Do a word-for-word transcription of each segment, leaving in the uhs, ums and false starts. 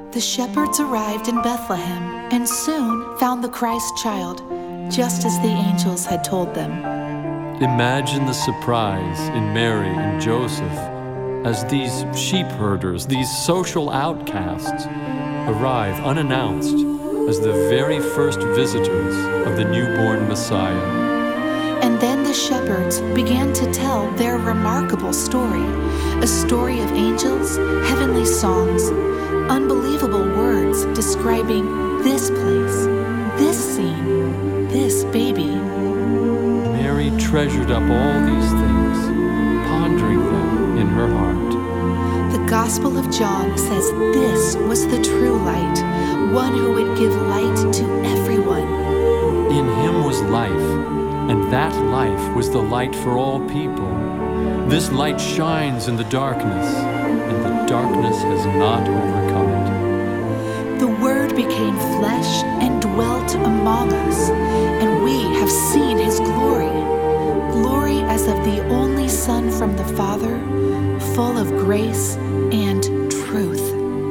The shepherds arrived in Bethlehem and soon found the Christ child, just as the angels had told them. Imagine the surprise in Mary and Joseph as these sheep herders, these social outcasts, arrive unannounced as the very first visitors of the newborn Messiah. And then the shepherds began to tell their remarkable story, a story of angels, heavenly songs, unbelievable words describing this place, this scene, this baby. Mary treasured up all these things, pondering them in her heart. The Gospel of John says this was the true light, one who would give light to everyone. In him was life, and that life was the light for all people. This light shines in the darkness, and the darkness has not overcome it. The Word became flesh and dwelt among us, and we have seen his glory, glory as of the only Son from the Father, full of grace and truth.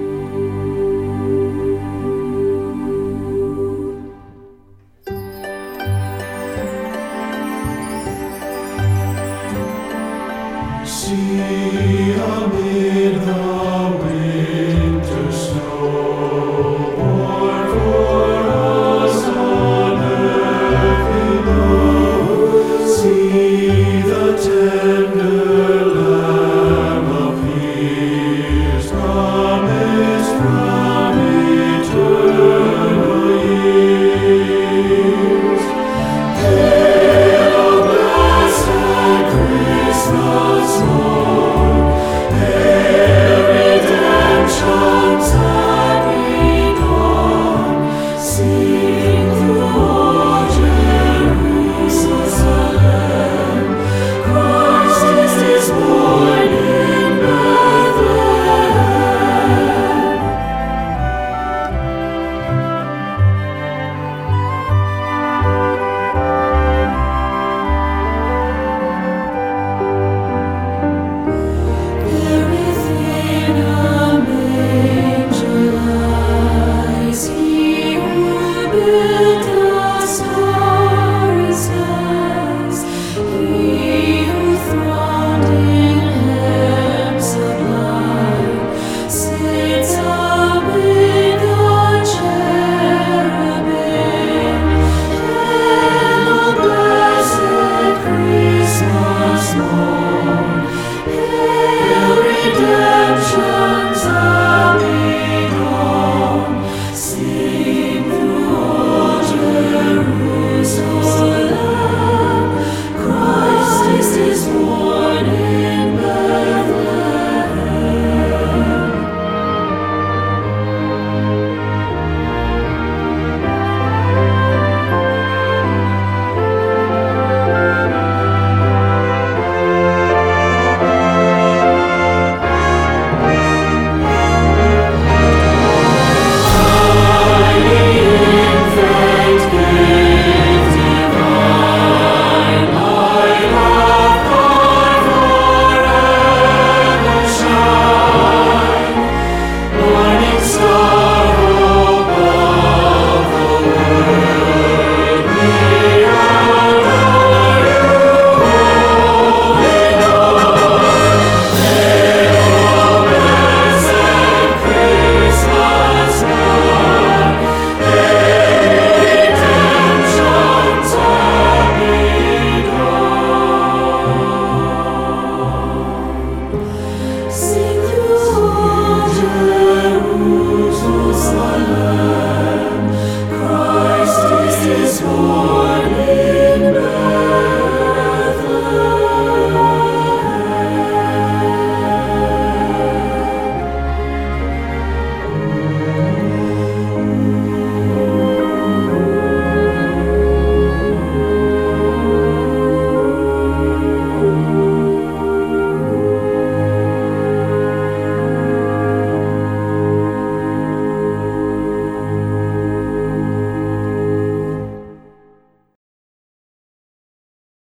See amid the winter snow, born for us on earth below. See the tender Lamb appears, promised from eternal years. Hail, O blessed Christmas morn! Hail, redemption's happy dawn! Sing through all Jerusalem, Christ is born in Bethlehem. There within